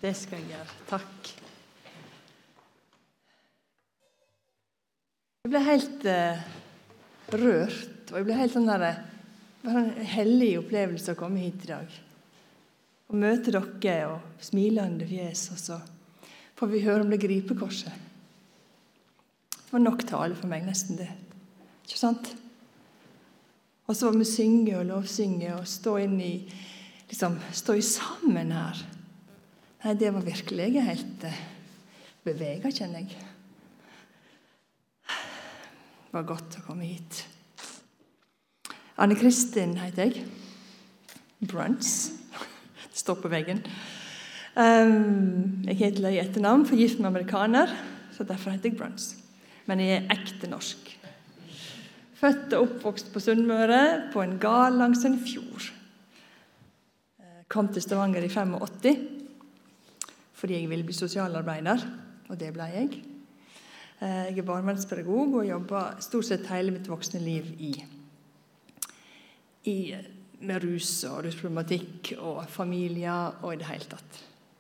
Det skal jeg gjøre. Takk. Jeg ble helt rørt, og jeg ble helt sånn der, det var en hellig opplevelse å komme hit i dag. Og møte dere og smilende fjes, og så får vi høre om det gripekorset. Det var nok tale for meg, nesten det. Ikke sant? Og så vi synge og lovsynge og stå inn i, liksom, stå i sammen her. Nei, det var virkelig helt beveget, kjenner jeg. Det var godt å komme hit. Anne Kristin heter jeg. Bruns. Det står på veggen. Jeg heter i etternavn, for gift med amerikaner, så derfor heter jeg Bruns. Men jeg ekte norsk. Født og oppvokst på Sunnmøre, på en gard langs en fjord. Kom til Stavanger i 85, fordi jeg ville bli sosialarbeider, og det ble jeg. Jeg er barnevernspedagog og jobber stort sett hele mitt voksne liv med rus og rusproblematikk og familier og i det hele tatt.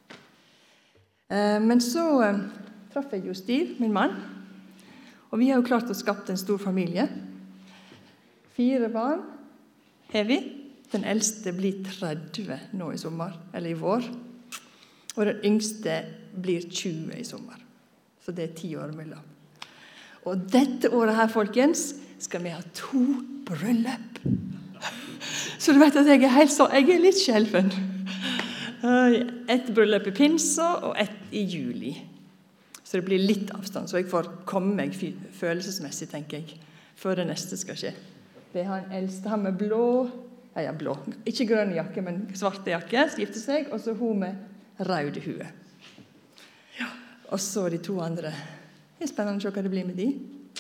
Men så traff jeg jo Steve, min mann, og vi har jo klart å skape en stor familie. 4 barn har vi. Den eldste blir 30 nå i sommer, eller i vår. Og den yngste blir 20 i sommer. Så det er 10 år mellom. Og dette året her, folkens, skal vi ha 2 bryllup. Så du vet at jeg er litt skjelven. Et bryllup i pinsa og et i juli. Så det blir litt avstand, så jeg får komme meg følelsesmessig, tenker jeg, før det neste skal skje. Det er han eldste, han med blå, ikke grønn jakke, men svarte jakke, gifter seg, og så hun med røde hue. Ja, og så de 2 andre. Det er spennende å se hva det blir med de.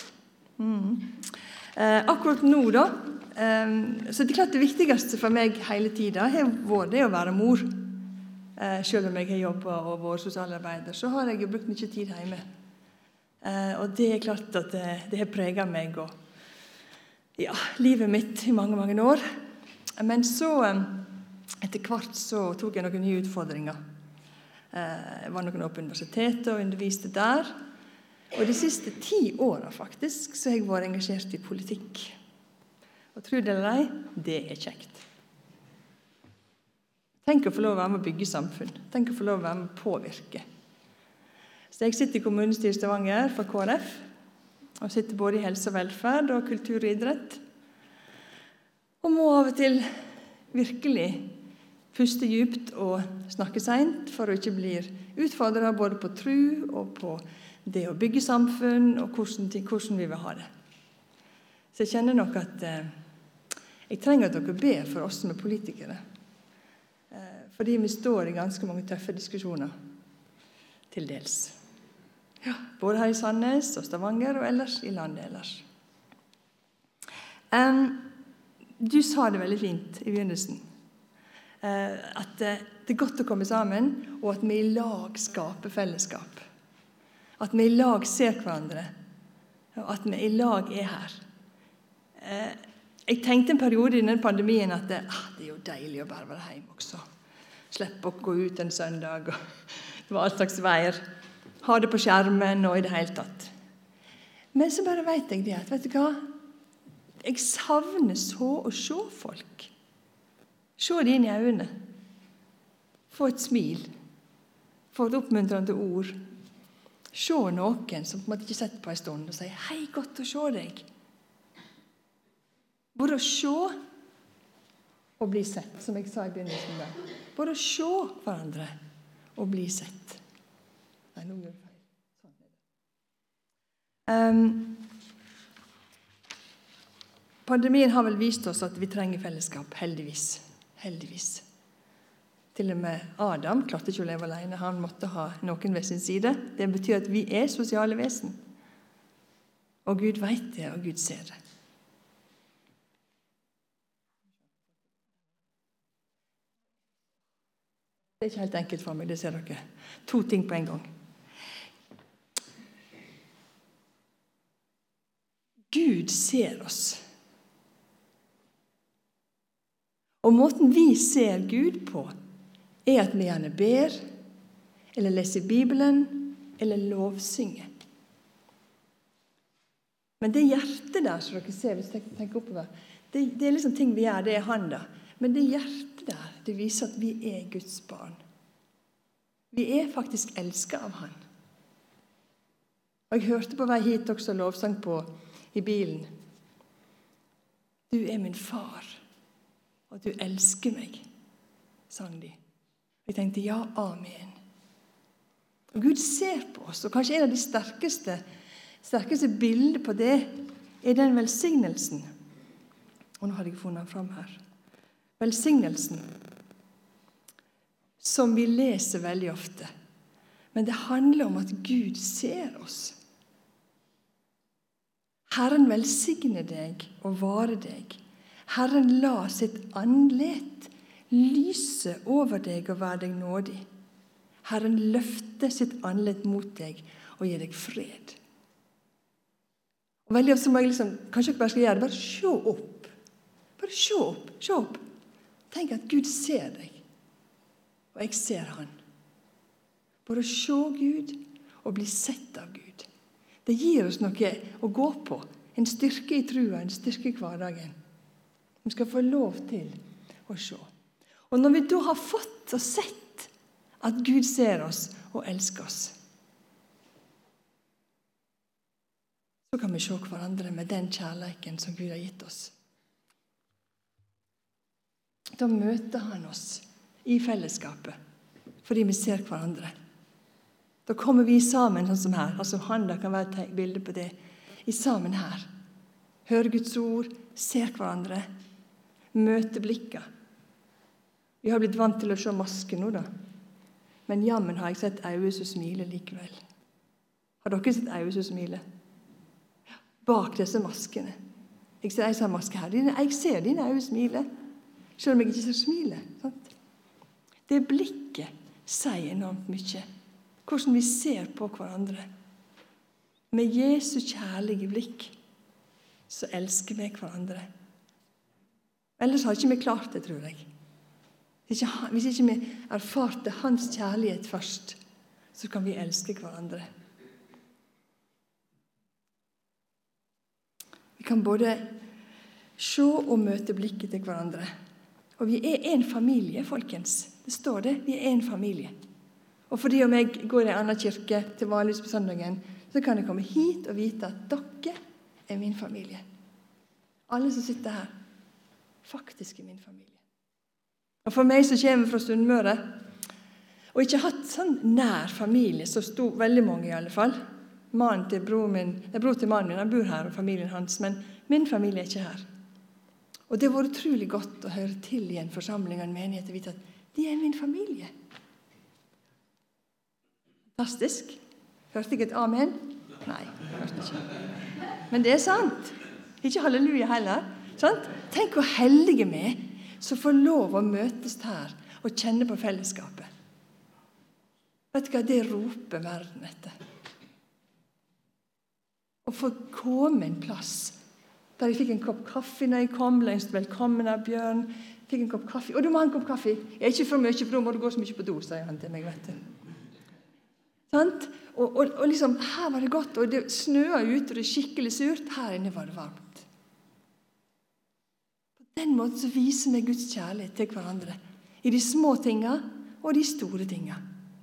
Akkurat nå da, så det er klart det viktigste for meg hele tiden har vært det å være mor. Selv om jeg har jobbet og vært sosialarbeider, så har jeg jo brukt mye tid hjemme. Og det er klart at det har preget meg og livet mitt i mange, mange år. Men så, etter hvert så tok jeg noen nye utfordringer. Jeg var noen år på universitetet og underviste der. Og de siste 10 årene faktisk, så har jeg vært engasjert i politikk. Og tro det eller ei, det er kjekt. Tenk å få lov å være med å bygge samfunn. Tenk å få lov å være med å påvirke. Så jeg sitter i kommunestyret i Stavanger for KrF, og sitter både i helse og velferd og kultur og idrett. Og må av og til virkelig puste djupt og snakke sent, for å ikke bli utfordret både på tro og på det å bygge samfunn, og hvordan vi vil ha det. Så jeg kjenner nok at jeg trenger at dere ber for oss som er politikere. Fordi vi står i ganske mange tøffe diskusjoner, til dels. Ja, både her i Sandnes og Stavanger, og ellers i landet ellers. Du sa det veldig fint i begynnelsen. At det er godt å komme sammen, og at vi i lag skaper fellesskap. At vi i lag ser hverandre, og at vi i lag er her. Jeg tenkte en periode i denne pandemien at det er jo deilig å bare være hjemme også. Slippe å gå ut en søndag, og det var all slags veier. Ha det på skjermen og i det hele tatt. Men så bare vet jeg det, at vet du hva? Jeg savner så å se folk. Se det inn i øynene. Få et smil. Få et oppmuntrende ord. Se noen som på en måte ikke setter på en stund og sier, hei, godt å se deg. Både å se og bli sett, som jeg sa i begynnelsen der. Både å se hverandre og bli sett. Nei, nå gjør jeg feil. Sånn er det. Pandemien har vel vist oss at vi trenger fellesskap, heldigvis. Heldigvis. Til og med Adam klarte ikke å leve alene. Han måtte ha noen ved sin side. Det betyr at vi er sosiale vesen. Og Gud vet det, og Gud ser det. Det er ikke helt enkelt for meg, det ser dere. 2 ting på en gang. Gud ser oss. Og måten vi ser Gud på, er at vi gjerne ber, eller lese Bibelen, eller lovsynge. Men det hjertet der, som dere ser, hvis dere tenker oppover, det er liksom ting vi gjør, det er han da. Men det hjertet der, det viser at vi er Guds barn. Vi er faktisk elsket av han. Og jeg hørte på vei hit også lovsang på i bilen. Du er min far, og du elsker meg, sang de. Jeg tenkte, ja, amen. Og Gud ser på oss, og kanskje en av de sterkeste bilder på det er den velsignelsen. Og nå har jeg funnet den fram her. Velsignelsen, som vi leser veldig ofte. Men det handler om at Gud ser oss. Herren velsigne deg og vare deg. Herren la sitt andlet lyse over deg og være deg nådig. Herren løfter sitt andlet mot deg og gir deg fred. Og veldig ofte må jeg kanskje ikke bare skal gjøre det, bare se opp. Bare se opp. Tenk at Gud ser deg, og jeg ser han. Bare se Gud og bli sett av Gud. Det gir oss noe å gå på, en styrke i trua, en styrke i hverdagen. Vi skal få lov til å se. Og når vi da har fått og sett at Gud ser oss og elsker oss, så kan vi se hverandre med den kjærleiken som Gud har gitt oss. Da møter han oss i fellesskapet, fordi vi ser hverandre. Da kommer vi sammen sånn som her. Altså handa kan være et bilde på det. I sammen her. Hører Guds ord, ser hverandre, møter blikket. Vi har blitt vant til å se masker nå da. Men jammen har jeg sett øyne som smiler likevel. Har dere sett øyne som smiler? Bak disse maskene. Jeg ser en sånn maske her. Jeg ser dine øyne smiler. Selv om jeg ikke ser smiler. Sant? Det blikket sier enormt mye. Hvordan vi ser på hverandre. Med Jesu kjærlige blikk så elsker vi hverandre. Ellers har ikke vi klart det, tror jeg. Hvis ikke vi erfarte hans kjærlighet først, så kan vi elske hverandre. Vi kan både se og møte blikket til hverandre. Og vi er en familie, folkens. Det står det, vi er en familie. Og fordi om jeg går i en annen kirke til vanligvis på søndagen, så kan jeg komme hit og vite at dere er min familie. Alle som sitter her, faktisk er min familie. Og for meg som kommer fra Sunnmøre, og ikke hatt sånn nær familie, så stod veldig mange i alle fall. Bror til mannen min, han bor her, og familien hans, men min familie er ikke her. Og det var utrolig godt å høre til i en forsamling og en menighet og vite at de er min familie. Fantastisk. Hørte jeg et amen? Nei, hørte ikke. Men det er sant. Ikke halleluja heller. Sant? Tenk hvor heldige vi er som får lov å møtes her og kjenne på fellesskapet. Vet du hva det roper verden etter? Å få komme en plass der jeg fikk en kopp kaffe når jeg kom, lengst velkommen av Bjørn, fikk en kopp kaffe. Og du må ha en kopp kaffe. Jeg er ikke for mye, for da må du gå så mye på do, sier han til meg, vet du. Sant? Og liksom, her var det godt, og det snøet ut, og det er skikkelig surt. Her inne var det varmt. På den måten så viser vi Guds kjærlighet til hverandre. I de små tingene og de store tingene.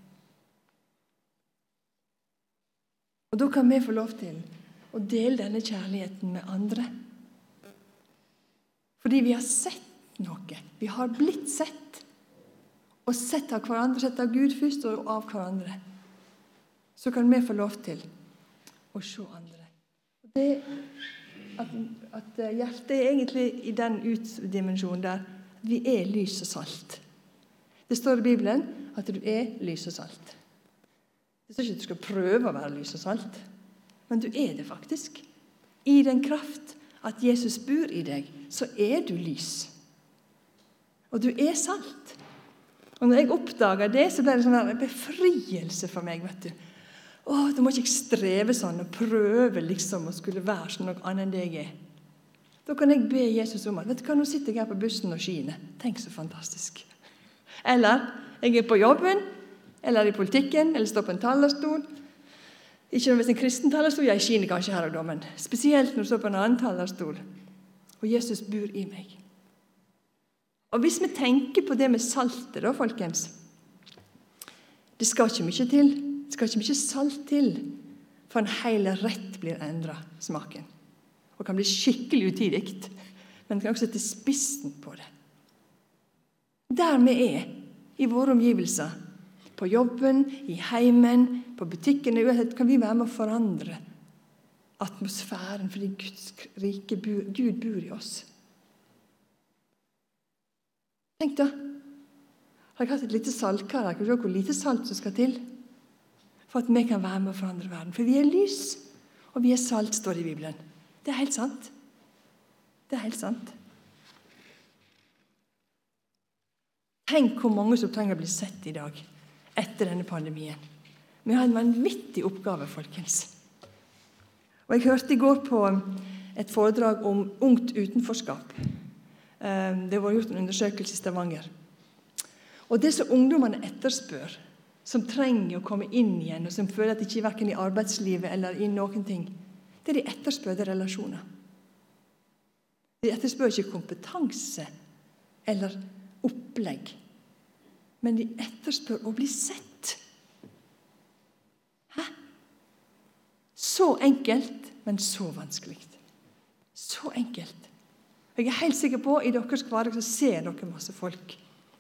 Og da kan vi få lov til å dele denne kjærligheten med andre. Fordi vi har sett noe. Vi har blitt sett. Og sett av hverandre, sett av Gud først og av hverandre. Så kan vi få lov til å se andre. Det at hjertet er egentlig i den utdimensjonen der vi er lys og salt. Det står i Bibelen at du er lys og salt. Det står ikke at du skal prøve å være lys og salt, men du er det faktisk. I den kraft at Jesus bor i deg, så er du lys. Og du er salt. Og når jeg oppdager det, så ble det sånn en befrielse for meg, vet du. Da må ikke jeg streve sånn og prøve liksom å skulle være sånn noe annet enn det jeg er. Da kan jeg be Jesus om at, vet du hva, nå sitter jeg her på bussen og skiner. Tenk så fantastisk. Eller, jeg er på jobben, eller i politikken, eller stå på en talerstol. Ikke når det er en kristen talerstol, jeg skiner kanskje her og da, men spesielt når du står på en annen talerstol. Og Jesus bor i meg. Og hvis vi tenker på det med saltet da, folkens, det skal ikke mye til. Det skal ikke mye salt til for en hel rett blir endret, smaken. Og kan bli skikkelig utidigt, men kan også sette spissen på det. Der vi er, i våre omgivelser, på jobben, i heimen, på butikken, uansett kan vi være med å forandre atmosfæren, fordi Guds rike Gud bor i oss. Tenk da, har jeg hatt et lite saltkar her, kan du se hvor lite salt som skal til for at vi kan være med å forandre verden. For vi er lys, og vi er salt, står det i Bibelen. Det er helt sant. Det er helt sant. Tenk hvor mange som trenger å bli sett i dag, etter denne pandemien. Vi har en vanvittig oppgave, folkens. Og jeg hørte i går på et foredrag om ungt utenforskap. Det var gjort en undersøkelse i Stavanger. Og det som ungdommene etterspør, som trenger å komme inn igjen, og som føler at de ikke er hverken i arbeidslivet eller i noen ting, det de etterspør, det er relasjoner. De etterspør ikke kompetanse eller opplegg, men de etterspør å bli sett. Hæ? Så enkelt, men så vanskelig. Så enkelt. Jeg er helt sikker på, i deres hverdag så ser dere masse folk.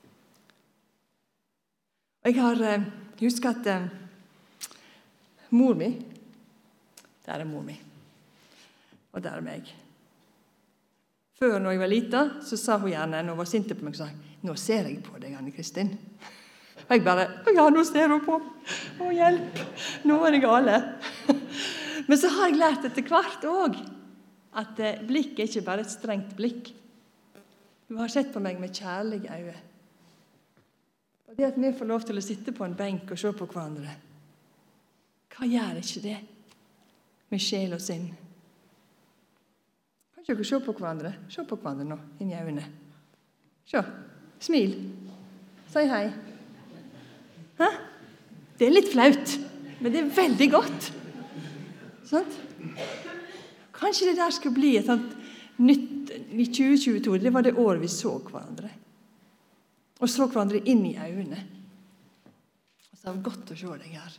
Og jeg husker at mor mi, der er mor mi, og der er meg. Før når jeg var liten, så sa hun gjerne, når hun var sint på meg, så sa hun, nå ser jeg på deg, Anne Kristin. Og jeg bare, ja, nå ser hun på. Å, hjelp, nå er det gale. Men så har jeg lært etter hvert også, at blikk er ikke bare et strengt blikk. Hun har sett på meg med kjærlige øyne. Og det at vi får lov til å sitte på en benk og se på hverandre, hva gjør ikke det med sjel og sinn? Kan ikke dere se på hverandre? Se på hverandre nå, inn i øynene. Se, smil, si hei. Hæ? Det er litt flaut, men det er veldig godt. Sånn? Kanskje det der skal bli et sånt nytt i 2022, det var det året vi så hverandre. Og så hverandre inn i øynene. Og så var det godt å se deg her.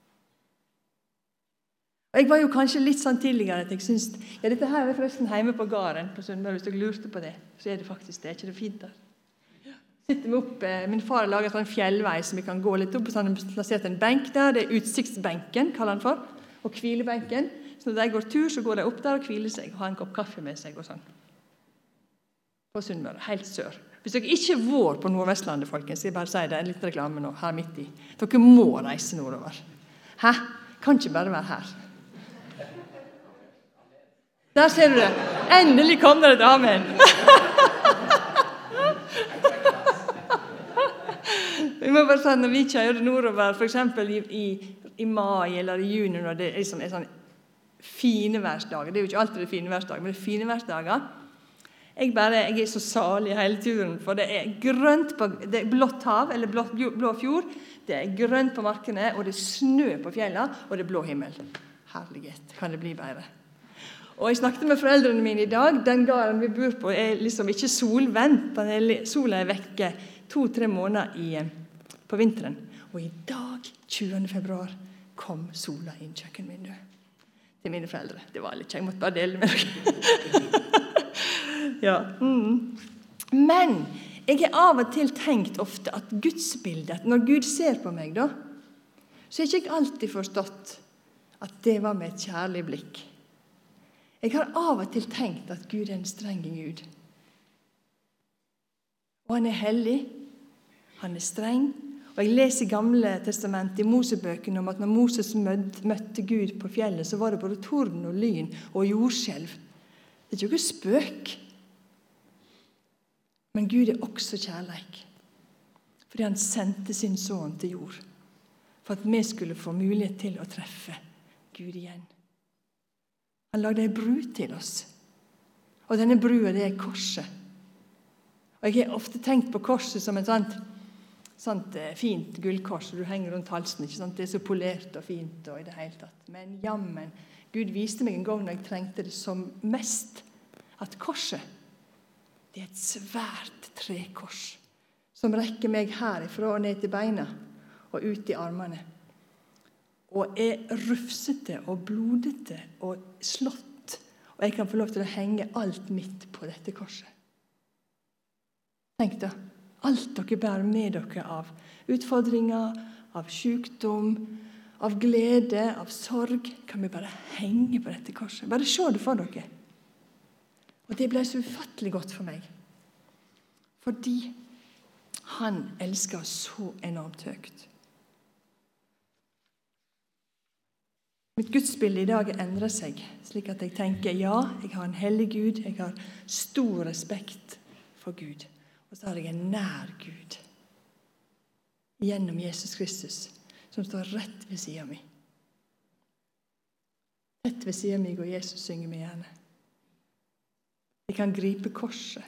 Og jeg var jo kanskje litt sånn tidligere at jeg synes, ja, dette her er forresten hjemme på gården på Sunnmøre, hvis dere lurte på det, så er det faktisk det, er ikke det fint der? Sitter vi opp, min far har laget en fjellvei som vi kan gå litt opp, og så har han plassert en benk der, det er utsiktsbenken, kaller han for, og hvilebenken. Så når de går tur, så går de opp der og hviler seg, og har en kopp kaffe med seg og sånn. På Sunnmøre, helt sør. Hvis dere ikke var på Nordvestlandet, folkens, jeg bare sier det, en liten reklame nå, her midt i. Dere må reise nordover. Hæ? Kan ikke bare være her. Der ser du det. Endelig kom det et amen. Vi må bare si, når vi kjører nordover, for eksempel i mai eller i juni, når det er sånn fine værsdager, det er jo ikke alltid det fine værsdager, men det er fine værsdager, jeg er så salig hele turen, for det er grønt det er blått hav, eller blå fjord, det er grønt på markene, og det er snø på fjellene, og det er blå himmel. Herlighet, kan det bli bedre? Og jeg snakket med foreldrene mine i dag, den gården vi bor på er liksom ikke solvendt, sola er vekke 2-3 måneder på vinteren, og i dag, 20. februar, kom sola inn kjøkkenvinduet til mine foreldre. Det var litt, jeg måtte bare dele med dere. Ja. Men jeg har av og til tenkt ofte at gudsbildet, når Gud ser på meg da, så har jeg ikke alltid forstått at det var med et kjærlig blikk. Jeg har av og til tenkt at Gud er en streng Gud. Og han er hellig, han er streng, og jeg leser i Gamle testamentet i Mosebøkene om at når Moses møtte Gud på fjellet, så var det både torden og lyn og jordskjelv. Det er ikke noe spøk. Men Gud er også kjærleik, fordi han sendte sin sønn til jord, for at vi skulle få mulighet til å treffe Gud igjen. Han lagde en bru til oss, og denne brua det er korset. Og jeg har ofte tenkt på korset som sånt fint gullkors du henger rundt halsen, ikke sant? Det så polert og fint og i det hele tatt. Men jammen, Gud viste meg en gang når jeg trengte det som mest, at korset, det et svært trekors som rekker meg herifra og ned til beina og ut i armene. Og rufsete og blodete og slått, og jeg kan få lov til å henge alt mitt på dette korset. Tenk da, alt dere bærer med dere av utfordringer, av sykdom, av glede, av sorg, kan vi bare henge på dette korset. Bare se det for dere. Og det ble så ufattelig godt for meg. Fordi han elsker oss så enormt høyt. Mitt gudsbilde i dag endrer seg, slik at jeg tenker, ja, jeg har en hellig Gud, jeg har stor respekt for Gud. Og så har jeg en nær Gud gjennom Jesus Kristus, som står rett ved siden av meg. Rett ved siden av meg, og Jesus synger meg gjerne. Jeg kan gripe korset,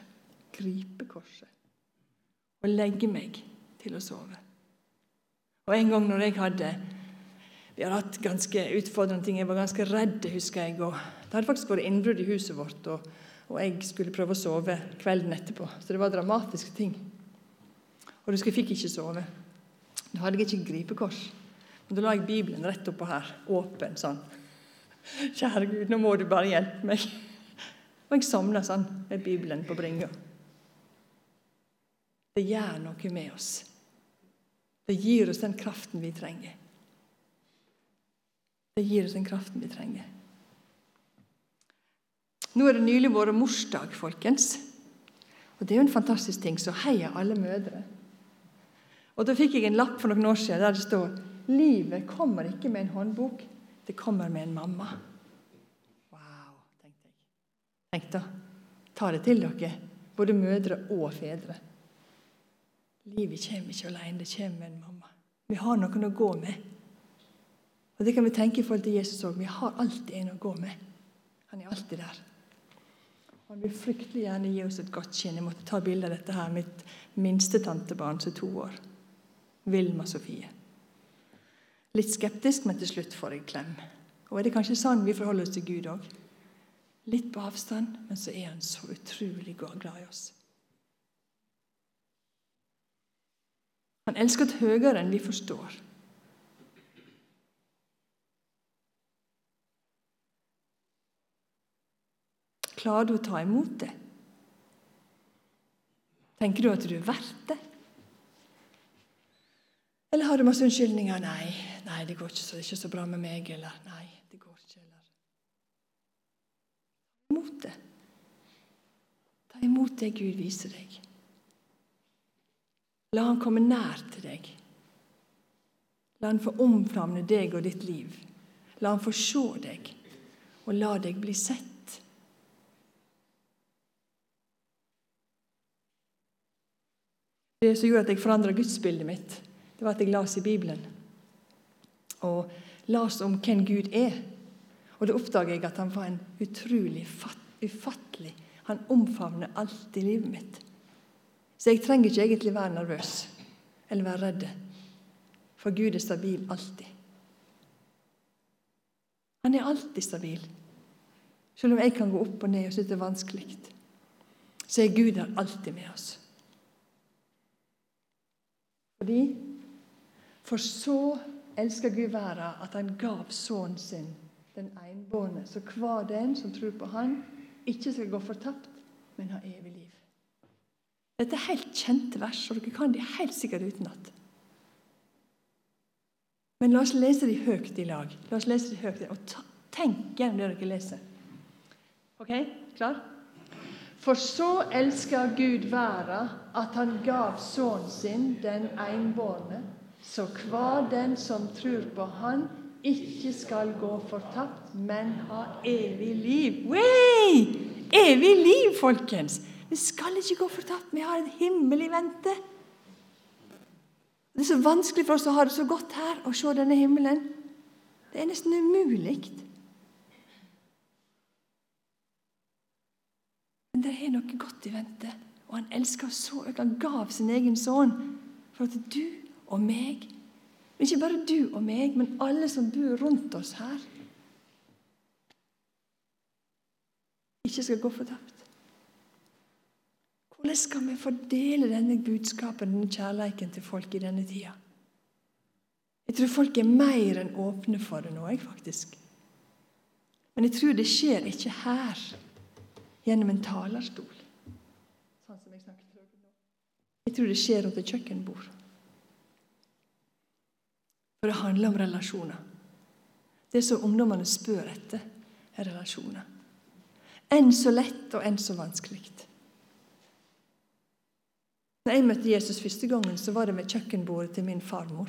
og legge meg til å sove. Og en gang når vi har hatt ganske utfordrende ting, jeg var ganske redd, husker jeg, og det hadde faktisk vært innbrudd i huset vårt, og jeg skulle prøve å sove kvelden etterpå. Så det var dramatiske ting. Og jeg fikk ikke sove. Da hadde jeg ikke gripekors. Men da la jeg Bibelen rett oppå her, åpen sånn. Kjære Gud, nå må du bare hjelpe meg. Og jeg somnet sånn med Bibelen på bringa. Det gjør noe med oss. Det gir oss den kraften vi trenger. Det gir oss den kraften vi trenger. Nå det nylig vært morsdag, folkens. Og det jo en fantastisk ting, så heia alle mødre. Og da fikk jeg en lapp for noen år siden der det står, livet kommer ikke med en håndbok, det kommer med en mamma. Wow, tenkte jeg. Tenk da, ta det til dere, både mødre og fedre. Livet kommer ikke alene, det kommer med en mamma. Vi har noen å gå med. Og det kan vi tenke i forhold til Jesus også, vi har alltid en å gå med. Han alltid der. Han vil fryktelig gjerne gi oss et godt kinn. Jeg måtte ta bilde av dette her, mitt minste tantebarn, som 2 år. Vilma Sofie. Litt skeptisk, men til slutt får jeg klem. Og det kanskje sånn vi forholder oss til Gud også? Litt på avstand, men så han så utrolig glad i oss. Han elsker oss høyere enn vi forstår. Klarer du å ta imot det? Tenker du at du verdt det? Eller har du masse unnskyldninger? Nei, det går ikke, så det er ikke så bra med meg, eller nei, det går ikke, eller. Ta imot det. Ta imot det Gud viser deg. La han komme nær til deg. La han få omfavne deg og ditt liv. La han få se deg, og la deg bli sett. Det som gjorde at jeg forandret gudsbildet mitt, det var at jeg las i Bibelen. Og las om hvem Gud Og da oppdaget jeg at han var en utrolig ufattelig. Han omfavner alt i livet mitt. Så jeg trenger ikke egentlig være nervøs eller være redd. For Gud stabil alltid. Han alltid stabil. Selv om jeg kan gå opp og ned og synes det vanskelig, så Gud der alltid med oss. For så elsker Gud verden at han gav sønnen sin, den enbårne, så hver den som tror på han, ikke skal gå fortapt, men ha evig liv. Dette helt kjente vers, og dere kan de helt sikkert utenat. Men la oss lese de høyt i lag. La oss lese de høyt, og tenk gjennom det dere leser. Ok, klar? For så elsker Gud verden at han gav sønnen sin, den enbårne, så hver den som tror på han, ikke skal gå fortapt, men ha evig liv. Wey! Evig liv, folkens! Vi skal ikke gå fortapt, vi har en himmel i vente. Det så vanskelig for oss å ha det så godt her, og se denne himmelen. Det nesten umulig. Men det noe godt i vente, og han elsker oss så høyt. Han gav sin egen sønn For at du og meg, ikke bare du og meg, men alle som bor rundt oss her, ikke skal gå fortapt. Hvordan skal vi fordele denne budskapen, denne kjærleiken til folk i denne tida? Jeg tror folk er mer enn åpne for det nå, faktisk. Men jeg tror det skjer ikke her, gjennom en talerstol. Sånn som jeg snakket om nå. Jeg tror det skjer rundt et kjøkkenbord. For det handler om relasjoner. Det som ungdommene spør etter, er relasjoner. Enn så lett og enn så vanskelig. Når jeg møtte Jesus første gangen, så var det ved kjøkkenbordet til min farmor.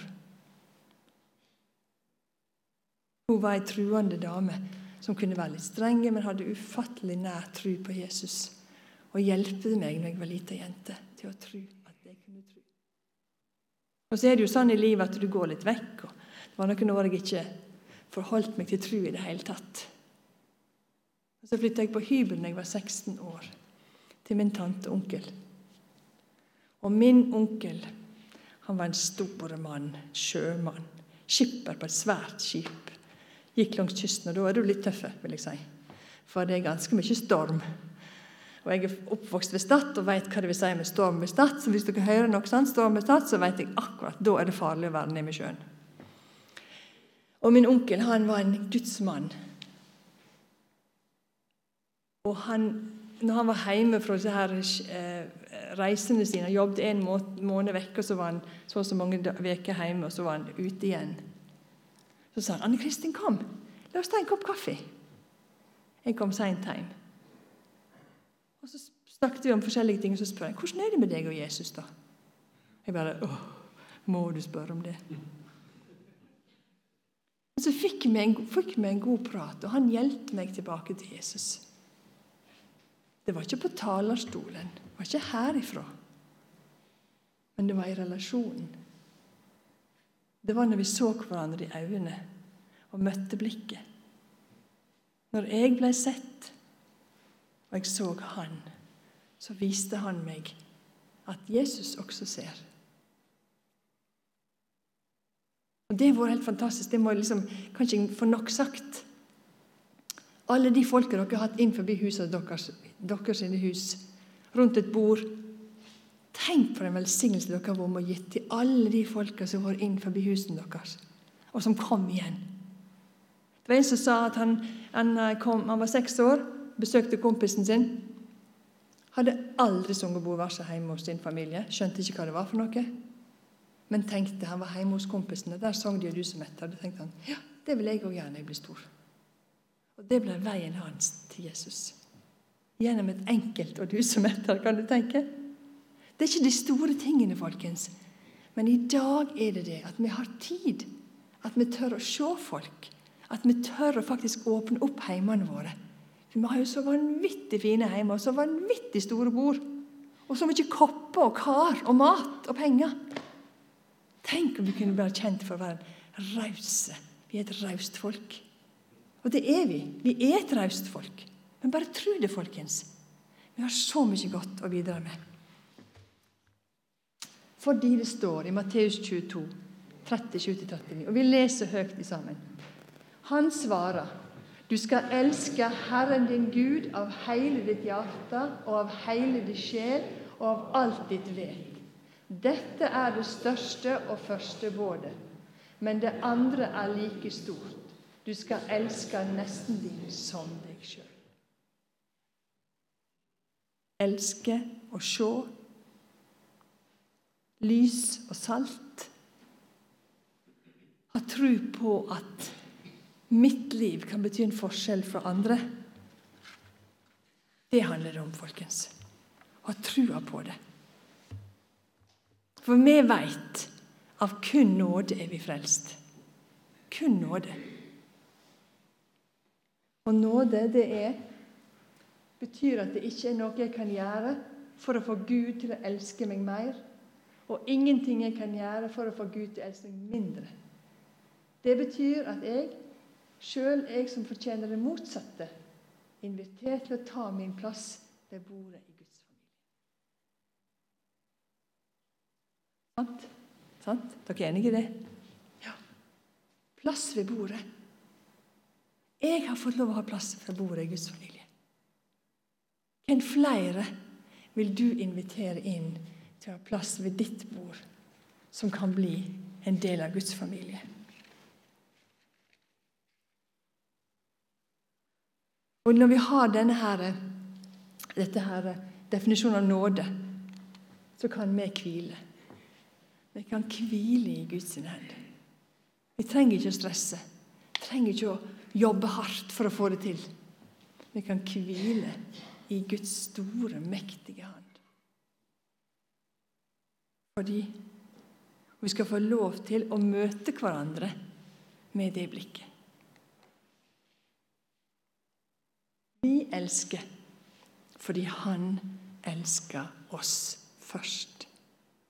Hun var en truende dame som kunne være litt strenge, men hadde ufattelig nær tro på Jesus. Og hjelpte meg når jeg var liten jente til å tro at jeg kunne tro. Og så er det jo sånn i livet at du går litt vekk, og det var noen år jeg ikke forholdt meg til tro i det hele tatt. Og så flyttet jeg på hybel når jeg var 16 år, til min tante og onkel. Og min onkel, han var en stor mann, sjømann, skipper på et svært skip. Gikk langs kysten, og da er du litt tøffe, vil jeg si. For det er ganske mye storm. Og jeg er oppvokst ved Stad, og vet hva det vil si med storm ved Stad. Så hvis dere hører noe sånt, storm ved Stad, så vet jeg akkurat, da er det farlig å være nede med sjøen. Og min onkel, han var en gudsmann. Og når han var hjemme fra disse her reisene sine, han jobbet en måned vekk, og så var han så mange veker hjemme, og så var han ute igjen. Så sa han, Anne-Kristin, kom, la oss ta en kopp kaffe. Jeg kom sent hjem. Og så snakket vi om forskjellige ting, og så spør jeg, hvordan er det med deg og Jesus da? Jeg bare, må du spørre om det? Og så fikk vi en god prat, og han hjelpte meg tilbake til Jesus. Det var ikke på talerstolen, det var ikke herifra, men det var i relasjonen. Det var når vi så hverandre i øynene og møtte blikket. Når jeg ble sett, og jeg så han, så viste han meg at Jesus også ser. Og det var helt fantastisk. Det må jeg kanskje få nok sagt. Alle de folka dere har hatt inn forbi huset deres sine hus, rundt et bord, tenk på den velsignelse dere har vært med å gi til alle de folka som var inn forbi husen deres, og som kom igjen. Det var en som sa at han var 6 år, besøkte kompisen sin, hadde aldri sunget bordverset hjemme hos sin familie, skjønte ikke hva det var for noe, men tenkte han var hjemme hos kompisen, og der sang de og du som etter, og tenkte han, ja, det vil jeg også gjøre når jeg blir stor. Og det ble veien hans til Jesus. Gjennom et enkelt og du som etter, kan du tenke? Det er ikke de store tingene, folkens. Men i dag er det det at vi har tid. At vi tør å se folk. At vi tør å faktisk åpne opp heimene våre. For vi har jo så vanvittig fine heimer, og så vanvittig store bord. Og så mye kopper og kar og mat og penger. Tenk om vi kunne bli kjent for å være rause. Vi er et raust folk. Og det er vi. Vi er et raust folk. Men bare tro det, folkens. Vi har så mye godt å bidra med. Fordi det står i Matteus 22, 30-39, og vi leser høyt i sammen. Han svarer, du skal elske Herren din Gud av hele ditt hjerte, og av hele ditt sjel, og av alt ditt vet. Dette er det største og første bådet, men det andre er like stort. Du skal elske nesten din som deg selv. Elske og se, lys og salt. Ha tro på at mitt liv kan bety en forskjell for andre. Det handler det om, folkens. Ha troa på det. For vi vet av kun nåde er vi frelst. Kun nåde. Og nåde, betyr at det ikke er noe jeg kan gjøre for å få Gud til å elske meg mer, og ingenting jeg kan gjøre for å få Gud til å elske meg mindre. Det betyr at selv jeg som fortjener det motsatte, invitert til å ta min plass ved bordet i Guds familie. Sant? Sant? Dere er enige i det? Ja. Plass ved bordet. Jeg har fått lov å ha plass ved bordet i Guds familie. Hvem flere vil du invitere inn til å ha plass ved ditt bord, som kan bli en del av Guds familie? Og når vi har dette definisjonen av nåde, så kan vi hvile. Vi kan hvile i Guds hender. Vi trenger ikke å stresse. Vi trenger ikke å jobbe hardt for å få det til. Vi kan hvile i Guds store, mektige hand. Fordi vi skal få lov til å møte hverandre med det blikket. Vi elsker fordi han elsker oss først.